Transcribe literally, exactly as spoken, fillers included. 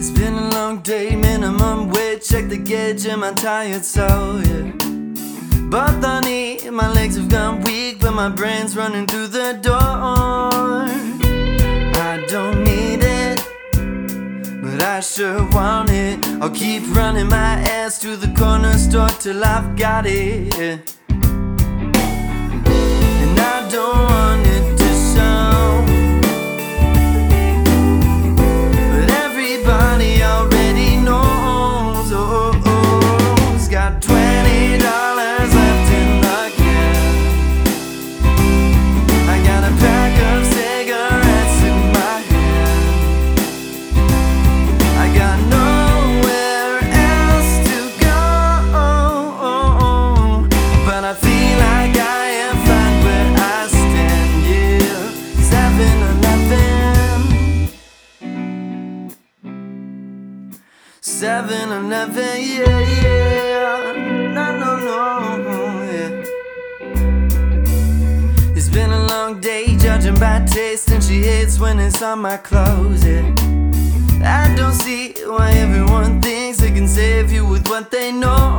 It's been a long day, minimum wage, check the gauge and my tired soul, yeah. But honey, my legs have gone weak, but my brain's running through the door. I don't need it, but I sure want it. I'll keep running my ass to the corner store till I've got it, yeah. And I don't want it to show, but everybody already knows. Oh, oh, oh. It's got twenty dollars left in the can. I got a pack of cigarettes in my hand. I got nowhere else to go, but I feel like I am fine where I stand, yeah. seven eleven, seven eleven, yeah, yeah. No, no, no, yeah. It's been a long day, judging by taste, and she hates when it's on my clothes, yeah. I don't see why everyone thinks they can save you with what they know.